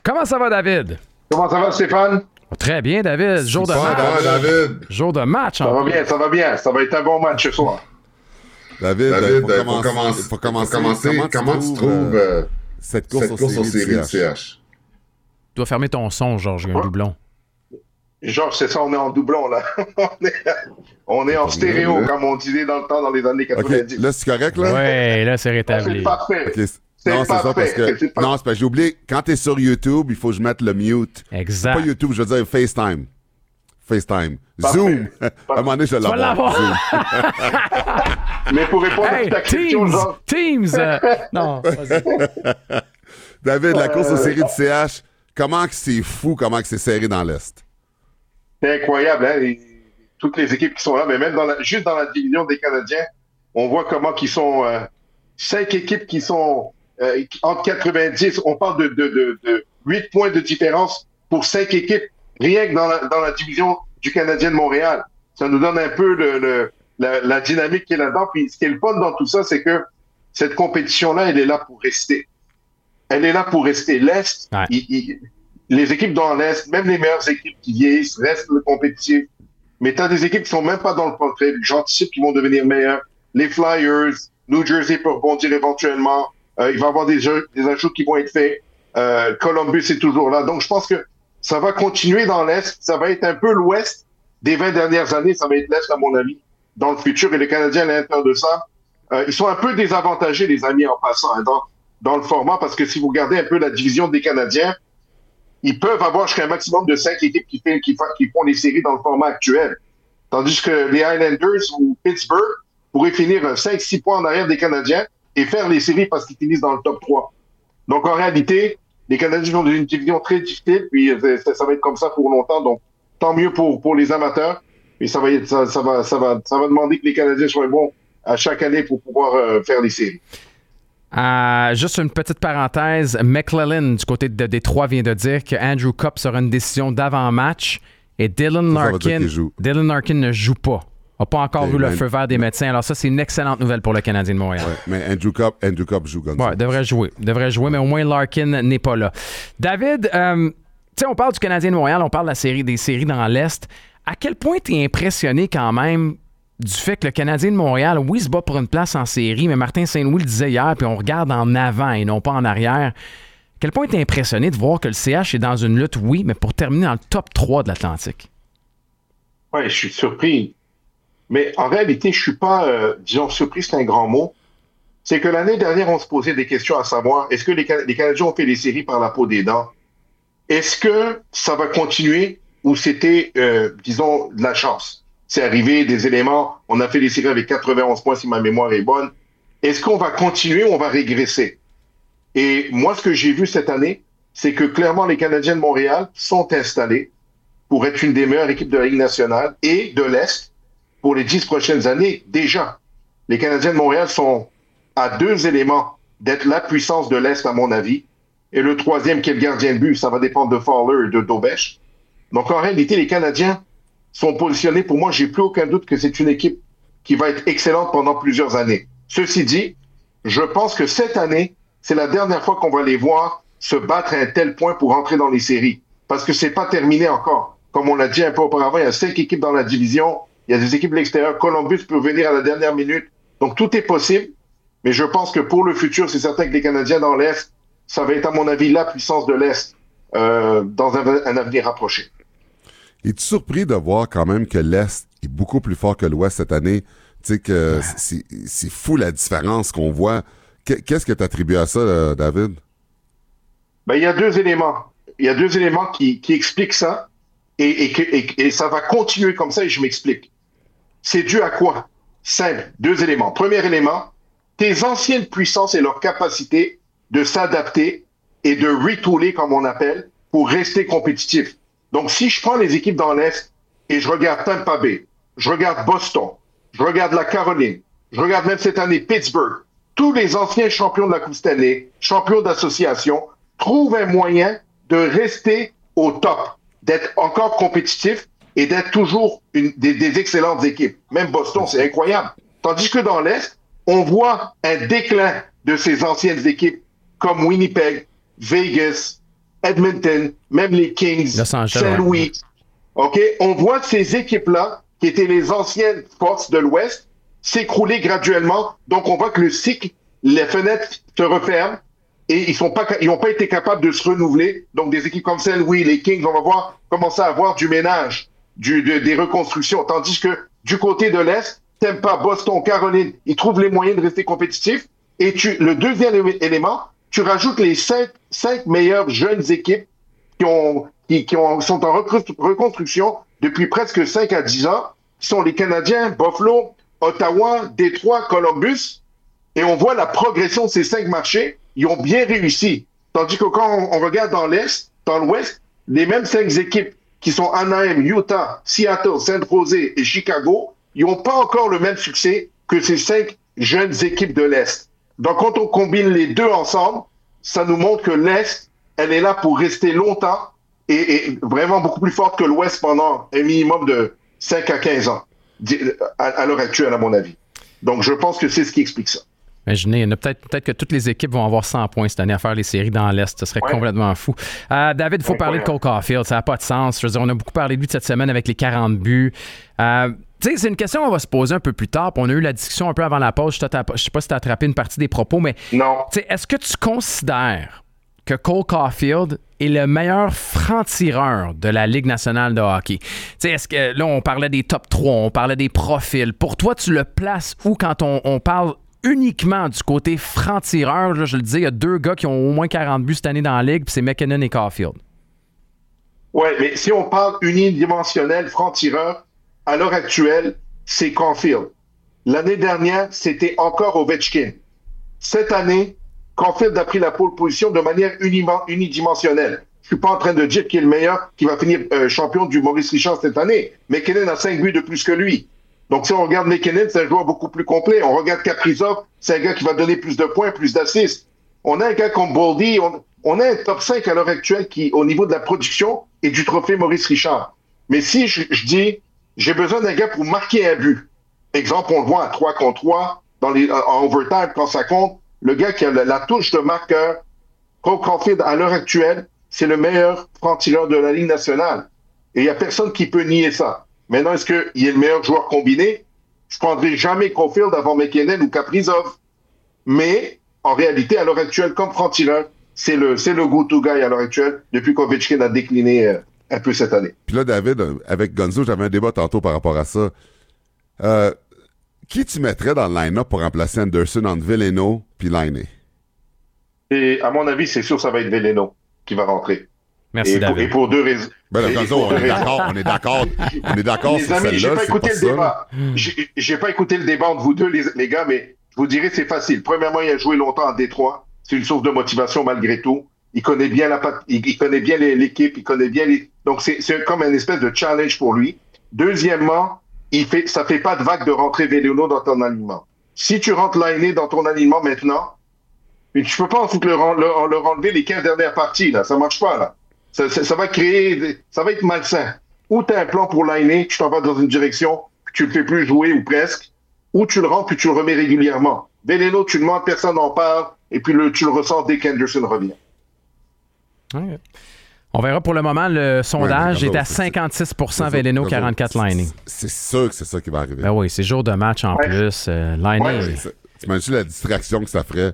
Comment ça va, David? Comment ça va, Stéphane? Très bien, David. Jour de match. David. Jour de match. Ça va bien, ça va bien. Ça va être un bon match ce soir. David, faut commencer. Comment tu trouves cette course aux séries de CH? Tu dois fermer ton son, Georges, il y a un doublon. Georges, c'est ça, on est en doublon, là. on est en stéréo, comme on disait dans le temps, dans les années 90. OK, là, c'est correct, là? Oui, là, c'est rétabli. C'est parfait. Okay. Non, c'est ça, parce que... Non, c'est parce que j'ai oublié, quand t'es sur YouTube, il faut que je mette le mute. Exact. Pas YouTube, je veux dire FaceTime. FaceTime. Parfait. Zoom. À un moment donné, je vais l'avoir. Mais pour répondre à ta question, Georges... Teams! Non, vas-y. David, la course aux séries de CH, comment que c'est fou, comment que c'est serré dans l'Est? C'est incroyable, hein? Toutes les équipes qui sont là, mais même juste dans la division des Canadiens, on voit comment qu'ils sont... 5 équipes qui sont entre 90, on parle de 8 points de différence pour 5 équipes, rien que dans la division du Canadien de Montréal. Ça nous donne un peu la dynamique qui est là-dedans. Puis ce qui est le fun dans tout ça, c'est que cette compétition-là, elle est là pour rester. Elle est là pour rester. L'Est, Ouais. les équipes dans l'Est, même les meilleures équipes qui vieillissent, restent compétitives. Mais tu as des équipes qui sont même pas dans le portrait. J'anticipe qu'ils vont devenir meilleurs. Les Flyers, New Jersey peut rebondir éventuellement. Il va y avoir des ajouts qui vont être faits. Columbus est toujours là. Donc, je pense que ça va continuer dans l'Est. Ça va être un peu l'Ouest des 20 dernières années. Ça va être l'Est, à mon avis, dans le futur. Et les Canadiens, à l'intérieur de ça, ils sont un peu désavantagés, les amis, en passant, hein, dans le format. Parce que si vous regardez un peu la division des Canadiens, ils peuvent avoir jusqu'à un maximum de 5 équipes qui font les séries dans le format actuel. Tandis que les Islanders ou Pittsburgh pourraient finir 5-6 points en arrière des Canadiens et faire les séries parce qu'ils finissent dans le top 3. Donc, en réalité, les Canadiens ont une division très difficile, puis ça va être comme ça pour longtemps. Donc, tant mieux pour les amateurs. Mais ça va demander que les Canadiens soient bons à chaque année pour pouvoir faire les séries. Juste une petite parenthèse. McClellan, du côté de Détroit, vient de dire que Andrew Copp sera une décision d'avant-match et Dylan Larkin ne joue pas. N'a pas encore eu le feu vert des médecins. Alors ça, c'est une excellente nouvelle pour le Canadien de Montréal. Ouais, mais Andrew Copp joue comme ça. Ouais, devrait jouer, mais au moins Larkin n'est pas là. David, tu sais, on parle du Canadien de Montréal, on parle des séries dans l'Est. À quel point tu es impressionné quand même du fait que le Canadien de Montréal, oui, se bat pour une place en série, mais Martin Saint-Louis le disait hier, puis on regarde en avant et non pas en arrière. À quel point tu es impressionné de voir que le CH est dans une lutte, oui, mais pour terminer dans le top 3 de l'Atlantique? Oui, je suis surpris. Mais en réalité, je suis pas, disons, surpris, c'est un grand mot. C'est que l'année dernière, on se posait des questions à savoir, est-ce que les Canadiens ont fait les séries par la peau des dents? Est-ce que ça va continuer ou c'était, disons, de la chance? C'est arrivé, des éléments, on a fait les séries avec 91 points si ma mémoire est bonne. Est-ce qu'on va continuer ou on va régresser? Et moi, ce que j'ai vu cette année, c'est que clairement, les Canadiens de Montréal sont installés pour être une des meilleures équipes de la Ligue nationale et de l'Est pour les 10 prochaines années. Déjà, les Canadiens de Montréal sont à 2 éléments d'être la puissance de l'Est, à mon avis. Et le troisième, qui est le gardien de but, ça va dépendre de Fowler et de Dobèche. Donc, en réalité, les Canadiens sont positionnés. Pour moi, j'ai plus aucun doute que c'est une équipe qui va être excellente pendant plusieurs années. Ceci dit, je pense que cette année, c'est la dernière fois qu'on va les voir se battre à un tel point pour entrer dans les séries. Parce que c'est pas terminé encore. Comme on l'a dit un peu auparavant, il y a 5 équipes dans la division. Il y a des équipes de l'extérieur. Columbus peut venir à la dernière minute. Donc, tout est possible. Mais je pense que pour le futur, c'est certain que les Canadiens dans l'Est, ça va être, à mon avis, la puissance de l'Est dans un avenir rapproché. Es-tu surpris de voir quand même que l'Est est beaucoup plus fort que l'Ouest cette année? Tu sais que c'est fou la différence qu'on voit. Qu'est-ce que tu attribues à ça, David? Ben, il y a 2 éléments. Il y a 2 éléments qui expliquent ça. Et ça va continuer comme ça et je m'explique. C'est dû à quoi? Simple. 2 éléments. Premier élément, tes anciennes puissances et leur capacité de s'adapter et de retooler, comme on appelle, pour rester compétitif. Donc, si je prends les équipes dans l'Est et je regarde Tampa Bay, je regarde Boston, je regarde la Caroline, je regarde même cette année Pittsburgh, tous les anciens champions de la Coupe Stanley, champions d'association, trouvent un moyen de rester au top, d'être encore compétitif et d'être toujours des excellentes équipes. Même Boston, c'est incroyable. Tandis que dans l'Est, on voit un déclin de ces anciennes équipes comme Winnipeg, Vegas, Edmonton, même les Kings, Los Angeles, Saint-Louis. OK? On voit ces équipes-là, qui étaient les anciennes forces de l'Ouest, s'écrouler graduellement. Donc, on voit que le cycle, les fenêtres se referment et ils n'ont pas été capables de se renouveler. Donc, des équipes comme Saint-Louis, les Kings, on va voir commencer à avoir du ménage, des reconstructions. Tandis que du côté de l'Est, Tampa, Boston, Caroline, ils trouvent les moyens de rester compétitifs. Et le deuxième élément, tu rajoutes les cinq meilleures jeunes équipes sont en reconstruction depuis presque 5 à 10 ans, qui sont les Canadiens, Buffalo, Ottawa, Détroit, Columbus. Et on voit la progression de ces 5 marchés. Ils ont bien réussi. Tandis que quand on regarde dans l'Ouest, les mêmes 5 équipes qui sont Anaheim, Utah, Seattle, San Jose et Chicago, ils n'ont pas encore le même succès que ces 5 jeunes équipes de l'Est. Donc, quand on combine les deux ensemble, ça nous montre que l'Est, elle est là pour rester longtemps et vraiment beaucoup plus forte que l'Ouest pendant un minimum de 5 à 15 ans, à l'heure actuelle, à mon avis. Donc, je pense que c'est ce qui explique ça. Imaginez, peut-être que toutes les équipes vont avoir 100 points cette année à faire les séries dans l'Est. Ce serait complètement fou. David, il faut parler de Cole Caulfield. Ça n'a pas de sens. Je veux dire, on a beaucoup parlé de lui cette semaine avec les 40 buts. C'est une question qu'on va se poser un peu plus tard. On a eu la discussion un peu avant la pause. Je ne sais pas si tu as attrapé une partie des propos, mais est-ce que tu considères que Cole Caulfield est le meilleur franc-tireur de la Ligue nationale de hockey? Est-ce que là, on parlait des top 3, on parlait des profils. Pour toi, tu le places où quand on parle uniquement du côté franc-tireur? Là, je le disais, il y a 2 gars qui ont au moins 40 buts cette année dans la Ligue, puis c'est McKinnon et Caulfield. Oui, mais si on parle unidimensionnel, franc-tireur, à l'heure actuelle, c'est Caulfield. L'année dernière, c'était encore Ovechkin. Cette année, Caulfield a pris la pole position de manière unidimensionnelle. Je suis pas en train de dire qu'il est le meilleur, qui va finir champion du Maurice Richard cette année. McKinnon a 5 buts de plus que lui. Donc, si on regarde McKinnon, c'est un joueur beaucoup plus complet. On regarde Kaprizov, c'est un gars qui va donner plus de points, plus d'assists. On a un gars comme Boldy, on a un top 5 à l'heure actuelle qui, au niveau de la production, est du trophée Maurice Richard. Mais si je dis, j'ai besoin d'un gars pour marquer un but. Exemple, on le voit à 3 contre 3, en overtime, quand ça compte. Le gars qui a la touche de marqueur, Cole Caulfield, à l'heure actuelle, c'est le meilleur franc-tireur de la Ligue nationale. Et il n'y a personne qui peut nier ça. Maintenant, est-ce qu'il est le meilleur joueur combiné? Je ne prendrai jamais Caulfield avant McKinnon ou Kaprizov. Mais, en réalité, à l'heure actuelle, comme franc-tireur, c'est le go-to guy à l'heure actuelle, depuis qu'Ovechkin a décliné un peu cette année. Puis là, David, avec Gonzo, j'avais un débat tantôt par rapport à ça. Qui tu mettrais dans le line-up pour remplacer Anderson entre Veleno puis Laine? Et à mon avis, c'est sûr que ça va être Veleno qui va rentrer. Merci, David. Et pour 2 raisons. Ben, Gonzo, on est d'accord Les sur amis, celle-là, c'est pas ça. J'ai pas écouté le débat entre vous deux, les gars, mais je vous dirais c'est facile. Premièrement, il a joué longtemps à Détroit. C'est une source de motivation malgré tout. Il connaît bien il connaît bien l'équipe, il connaît bien donc c'est comme une espèce de challenge pour lui. Deuxièmement, ça fait pas de vague de rentrer Veleno dans ton alignement. Si tu rentres Laine dans ton alignement maintenant, tu peux pas ensuite leur enlever les 15 dernières parties, là. Ça marche pas, là. Ça va ça va être malsain. Ou tu as un plan pour Laine, tu t'en vas dans une direction, puis tu le fais plus jouer ou presque, ou tu le rentres puis tu le remets régulièrement. Veleno, tu demandes, personne n'en parle, et puis tu le ressens dès qu'Anderson revient. Okay. On verra pour le moment. Le sondage est à 56% Veleno, 44 Laine. C'est sûr que c'est ça qui va arriver. Ben oui, c'est jour de match en plus. Laine. Tu imagines la distraction que ça ferait?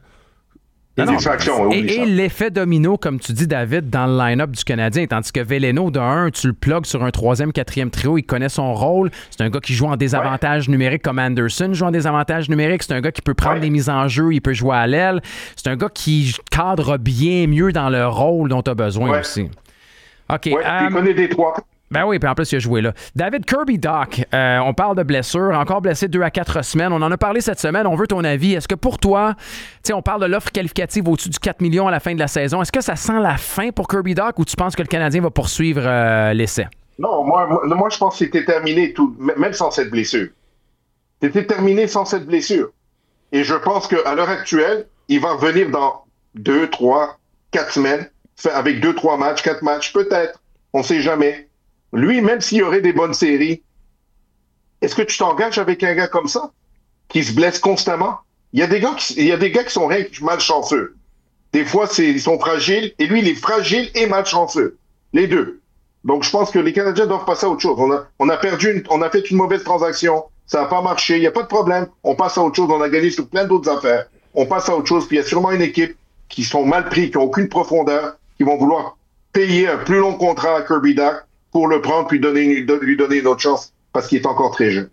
Et l'effet domino, comme tu dis, David, dans le line-up du Canadien, tandis que Veleno, de 1, tu le plugues sur un 3e, 4e trio, il connaît son rôle. C'est un gars qui joue en désavantage numérique comme Anderson joue en désavantage numérique. C'est un gars qui peut prendre des mises en jeu, il peut jouer à l'aile. C'est un gars qui cadre bien mieux dans le rôle dont tu as besoin aussi. OK. Il connaît Détroit. Ben oui, puis en plus, il a joué là. David Kirby Dach, on parle de blessure, encore blessé 2 à 4 semaines. On en a parlé cette semaine, on veut ton avis. Est-ce que pour toi, on parle de l'offre qualificative au-dessus du 4 millions à la fin de la saison, est-ce que ça sent la fin pour Kirby Dach ou tu penses que le Canadien va poursuivre l'essai? Non, moi je pense que c'était terminé, même sans cette blessure. C'était terminé sans cette blessure. Et je pense qu'à l'heure actuelle, il va revenir dans 2, 3, 4 semaines, avec 2, 3 matchs, 4 matchs, peut-être. On ne sait jamais. Lui, même s'il y aurait des bonnes séries, est-ce que tu t'engages avec un gars comme ça, qui se blesse constamment? Il y a des gars qui sont malchanceux. Des fois, ils sont fragiles, et lui, il est fragile et malchanceux. Les deux. Donc, je pense que les Canadiens doivent passer à autre chose. On a fait une mauvaise transaction, ça n'a pas marché, il n'y a pas de problème. On passe à autre chose, on a gagné sur plein d'autres affaires. On passe à autre chose, puis il y a sûrement une équipe qui sont mal pris, qui n'ont aucune profondeur, qui vont vouloir payer un plus long contrat à Kirby Dach pour le prendre, puis lui donner une autre chance, parce qu'il est encore très jeune.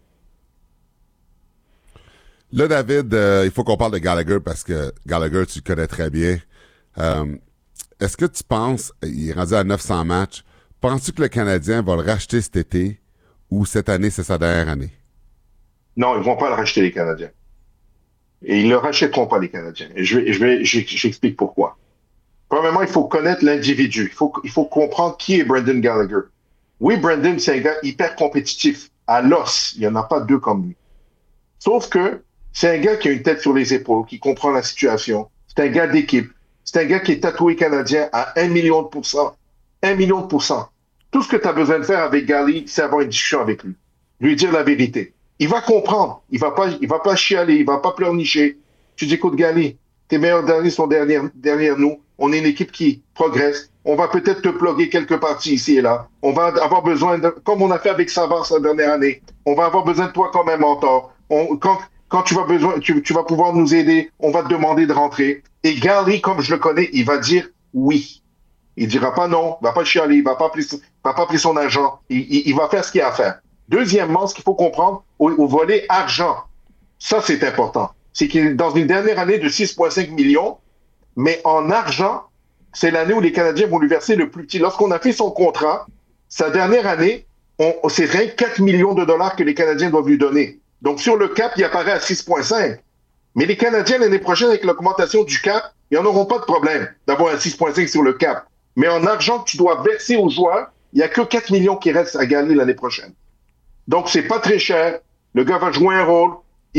Là, David, il faut qu'on parle de Gallagher parce que Gallagher, tu le connais très bien. Est-ce que tu penses, il est rendu à 900 matchs, penses-tu que le Canadien va le racheter cet été ou cette année, c'est sa dernière année? Non, ils vont pas le racheter, les Canadiens. Et ils le rachèteront pas, les Canadiens. Et j'explique pourquoi. Premièrement, il faut connaître l'individu. Il faut comprendre qui est Brendan Gallagher. Oui, Brendan, c'est un gars hyper compétitif, à l'os. Il n'y en a pas deux comme lui. Sauf que c'est un gars qui a une tête sur les épaules, qui comprend la situation. C'est un gars d'équipe. C'est un gars qui est tatoué Canadien à 1 million de %. 1 million de %. Tout ce que tu as besoin de faire avec Gally, c'est avoir une discussion avec lui. Lui dire la vérité. Il va comprendre. Il va pas chialer. Il va pas pleurnicher. Tu dis, écoute, Gally, tes meilleurs derniers sont derrière nous. On est une équipe qui progresse. On va peut-être te plugger quelques parties ici et là. On va avoir besoin comme on a fait avec Savard la dernière année, on va avoir besoin de toi comme un mentor. Quand tu vas pouvoir nous aider, on va te demander de rentrer. Et Gary, comme je le connais, il va dire oui. Il dira pas non, il va pas chialer, il va pas appeler son agent. Il va faire ce qu'il a à faire. Deuxièmement, ce qu'il faut comprendre, au volet argent, ça c'est important. C'est qu'il est dans une dernière année de 6,5 millions, mais en argent, c'est l'année où les Canadiens vont lui verser le plus petit. Lorsqu'on a fait son contrat, sa dernière année, c'est rien que 4 millions de dollars que les Canadiens doivent lui donner. Donc, sur le cap, il apparaît à 6,5. Mais les Canadiens, l'année prochaine, avec l'augmentation du cap, ils n'en auront pas de problème d'avoir un 6,5 sur le cap. Mais en argent que tu dois verser aux joueurs, il n'y a que 4 millions qui restent à gagner l'année prochaine. Donc, c'est pas très cher. Le gars va jouer un rôle.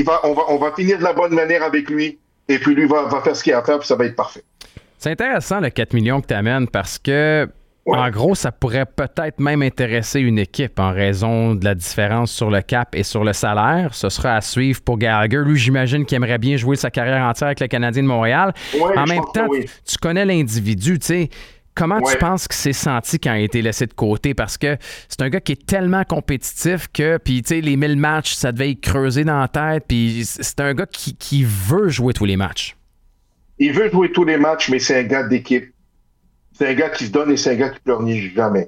On va finir de la bonne manière avec lui. Et puis, lui va faire ce qu'il a à faire, puis ça va être parfait. C'est intéressant, le 4 millions que tu amènes, parce que, ouais, en gros, ça pourrait peut-être même intéresser une équipe en raison de la différence sur le cap et sur le salaire. Ce sera à suivre pour Gallagher. Lui, j'imagine qu'il aimerait bien jouer sa carrière entière avec le Canadien de Montréal. Ouais, en même temps, oui, tu connais l'individu, tu sais. Comment tu penses qu'il s'est senti quand il a été laissé de côté? Parce que c'est un gars qui est tellement compétitif que, puis tu sais, les 1000 matchs, ça devait y creuser dans la tête. Puis c'est un gars qui veut jouer tous les matchs. Il veut jouer tous les matchs, mais c'est un gars d'équipe. C'est un gars qui se donne et c'est un gars qui pleurniche jamais.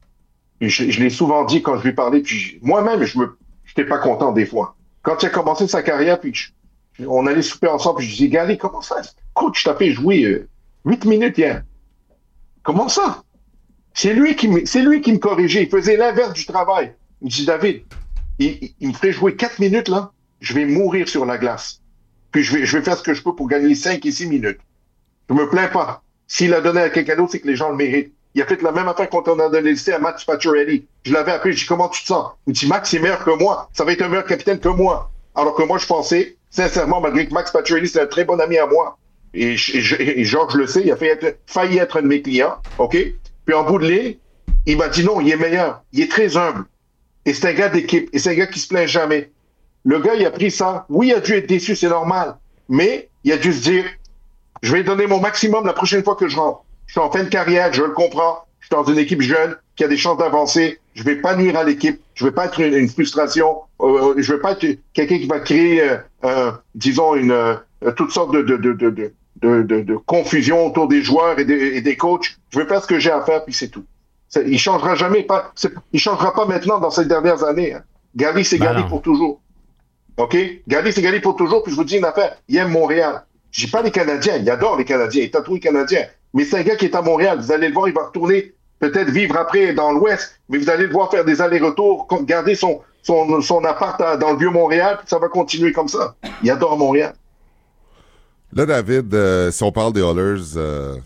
Je l'ai souvent dit quand je lui parlais, puis moi-même, je n'étais pas content des fois. Quand il a commencé sa carrière, puis on allait souper ensemble, puis je disais, Gary, comment ça? Coach, t'as fait jouer 8 minutes hier. Comment ça? C'est lui qui me corrigeait. Il faisait l'inverse du travail. Il me dit, David, il me ferait jouer 4 minutes, là. Je vais mourir sur la glace. Puis je vais faire ce que je peux pour gagner 5 et 6 minutes. Je me plains pas. S'il a donné à quelqu'un d'autre, c'est que les gens le méritent. Il a fait la même affaire quand on a donné à Max Pacioretty. Je l'avais appelé, je dis, comment tu te sens? Il me dit, Max, c'est meilleur que moi. Ça va être un meilleur capitaine que moi. Alors que moi, je pensais, sincèrement, malgré que Max Pacioretty, c'est un très bon ami à moi. Et Georges le sait, il a failli être un de mes clients, OK? Puis en bout de ligne, il m'a dit non, il est meilleur. Il est très humble. Et c'est un gars d'équipe. Et c'est un gars qui se plaint jamais. Le gars, il a pris ça. Oui, il a dû être déçu, c'est normal. Mais il a dû se dire, je vais donner mon maximum la prochaine fois que je rentre. Je suis en fin de carrière, je le comprends. Je suis dans une équipe jeune qui a des chances d'avancer. Je vais pas nuire à l'équipe. Je vais pas être une frustration. Je vais pas être quelqu'un qui va créer, disons, toutes sortes de confusion autour des joueurs et des coachs. Je vais faire ce que j'ai à faire, puis c'est tout. Il changera jamais. Il changera pas maintenant dans ces dernières années. Hein. Gary, c'est Gary pour toujours. OK? Gary, c'est Gary pour toujours. Puis je vous dis une affaire. Il aime Montréal. Je dis pas les Canadiens. Il adore les Canadiens. Il est tatoué Canadien. Mais c'est un gars qui est à Montréal. Vous allez le voir, il va retourner, peut-être vivre après dans l'Ouest, mais vous allez le voir faire des allers-retours, garder son appart dans le Vieux-Montréal, puis ça va continuer comme ça. Il adore Montréal. Là, David, si on parle des Oilers,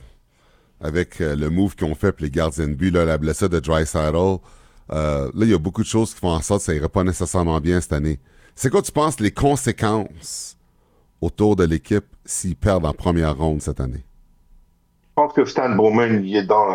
avec le move qu'ils ont fait pour les gardiens de but, là, la blessure de Draisaitl, là, il y a beaucoup de choses qui font en sorte que ça ira pas nécessairement bien cette année. C'est quoi, tu penses, les conséquences autour de l'équipe s'ils perdent en première ronde cette année? Je pense que Stan Bowman, il est dans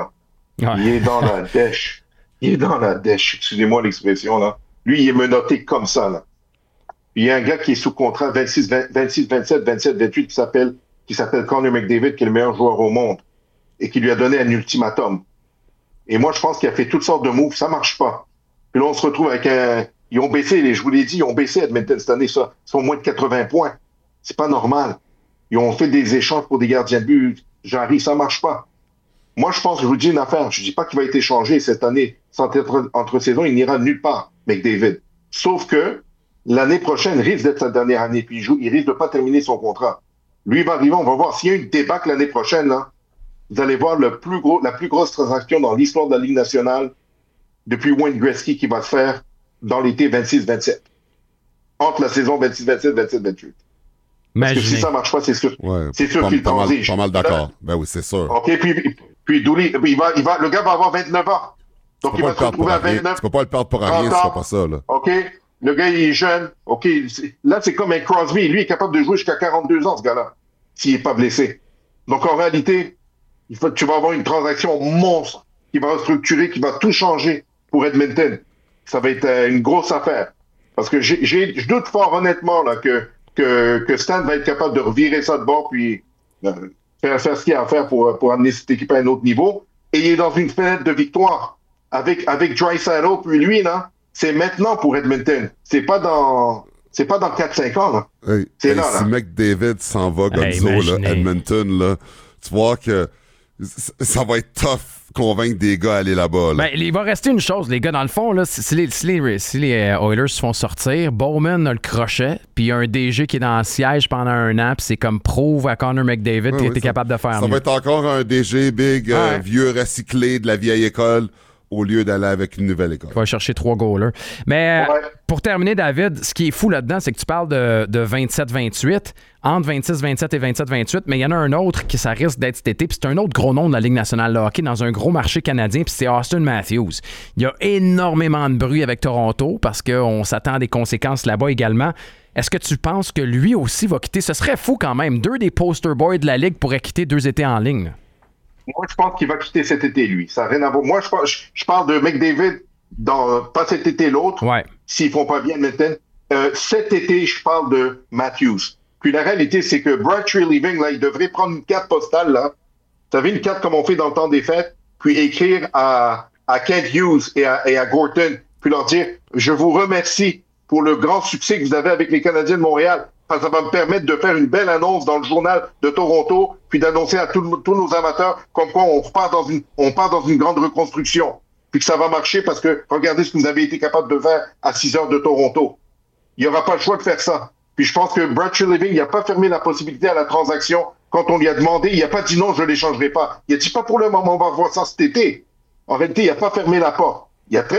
la dèche. Il est dans la dèche. Excusez-moi l'expression, là. Lui, il est menotté comme ça, là. Il y a un gars qui est sous contrat 26, 27, 27, 28 qui s'appelle qui s'appelle Connor McDavid, qui est le meilleur joueur au monde, et qui lui a donné un ultimatum. Et moi, je pense qu'il a fait toutes sortes de moves, ça marche pas. Puis là, on se retrouve avec un... Ils ont baissé, je vous l'ai dit, ils ont baissé Edmonton cette année, ça. Ils sont moins de 80 points. C'est pas normal. Ils ont fait des échanges pour des gardiens de but. Jarry, ça marche pas. Moi, je pense, je vous dis une affaire. Je dis pas qu'il va être échangé cette année. Entre saisons, il n'ira nulle part, McDavid. Sauf que l'année prochaine risque d'être sa dernière année. Puis il risque de pas terminer son contrat. Lui, il va arriver, on va voir. S'il y a une débâcle l'année prochaine, là, vous allez voir la plus grosse transaction dans l'histoire de la Ligue nationale depuis Wayne Gretzky qui va se faire dans l'été 26-27. Entre la saison 26-27, 27-28. Parce que si ça marche pas, c'est sûr. Ouais, c'est sûr qu'il transige. Pas mal d'accord. Ben oui, c'est sûr. OK, puis Dooley, le gars va avoir 29 ans. Donc il va se retrouver à 29. Tu peux pas le perdre pour rien si tu fais pas ça, là. OK, le gars, il est jeune. OK, là, c'est comme un Crosby. Lui, il est capable de jouer jusqu'à 42 ans, ce gars-là, s'il est pas blessé. Donc en réalité, tu vas avoir une transaction monstre qui va restructurer, qui va tout changer pour Edmonton. Ça va être une grosse affaire. Parce que je doute fort honnêtement là, que Stan va être capable de revirer ça de bord puis faire ce qu'il y a à faire pour amener cette équipe à un autre niveau. Et il est dans une fenêtre de victoire avec Draisaitl, puis lui, là, c'est maintenant pour Edmonton. C'est pas dans 4-5 ans, là. Hey, c'est là, si là. McDavid s'en va, Gonzo, là, Edmonton, là, tu vois que ça va être tough convaincre des gars à aller là-bas. Là. Ben, il va rester une chose, les gars, dans le fond, là, si les Oilers se font sortir, Bowman a le crochet, puis il y a un DG qui est dans le siège pendant un an, puis c'est comme prouve à Connor McDavid qu'il était capable de faire ça mieux. Va être encore un DG big, vieux recyclé de la vieille école, au lieu d'aller avec une nouvelle école. Il va chercher 3 goalers. Mais pour terminer, David, ce qui est fou là-dedans, c'est que tu parles de 27-28, entre 26-27 et 27-28, mais il y en a un autre qui ça risque d'être cet été, puis c'est un autre gros nom de la Ligue nationale de hockey dans un gros marché canadien, puis c'est Austin Matthews. Il y a énormément de bruit avec Toronto parce qu'on s'attend à des conséquences là-bas également. Est-ce que tu penses que lui aussi va quitter? Ce serait fou quand même. 2 des poster boys de la Ligue pourraient quitter 2 étés en ligne. Là. Moi, je pense qu'il va quitter cet été, lui. Ça n'a rien à voir. Moi, je parle de McDavid, pas cet été, l'autre, s'ils font pas bien maintenant. Cet été, je parle de Matthews. Puis la réalité, c'est que Brad Treliving, là, il devrait prendre une carte postale, là. Vous savez, une carte comme on fait dans le temps des fêtes, puis écrire à Kent Hughes et à Gorton, puis leur dire « Je vous remercie pour le grand succès que vous avez avec les Canadiens de Montréal. » Ça va me permettre de faire une belle annonce dans le journal de Toronto, puis d'annoncer à tous nos amateurs comme quoi on part dans une grande reconstruction. Puis que ça va marcher parce que regardez ce que vous avez été capable de faire à 6 heures de Toronto. Il n'y aura pas le choix de faire ça. Puis je pense que Brad Treliving, il n'a pas fermé la possibilité à la transaction. Quand on lui a demandé, il n'a pas dit non, je ne l'échangerai pas. Il a dit pas pour le moment, on va voir ça cet été. En réalité, il n'a pas fermé la porte. Il y a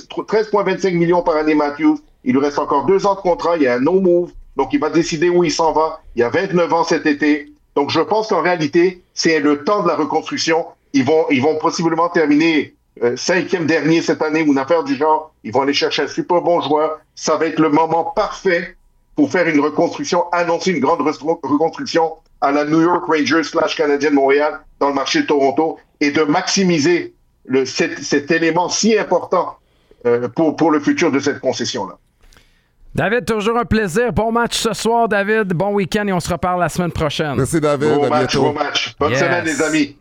13,25 millions par année, Matthews. Il lui reste encore 2 ans de contrat. Il y a un no-move. Donc, il va décider où il s'en va. Il y a 29 ans cet été. Donc, je pense qu'en réalité, c'est le temps de la reconstruction. Ils vont possiblement terminer 5e dernier cette année ou une affaire du genre. Ils vont aller chercher un super bon joueur. Ça va être le moment parfait pour faire une reconstruction, annoncer une grande reconstruction à la New York Rangers / Canadien de Montréal dans le marché de Toronto et de maximiser cet élément si important pour le futur de cette concession-là. David, toujours un plaisir. Bon match ce soir, David. Bon week-end et on se reparle la semaine prochaine. Merci, David. Bon match. Bonne semaine, les amis.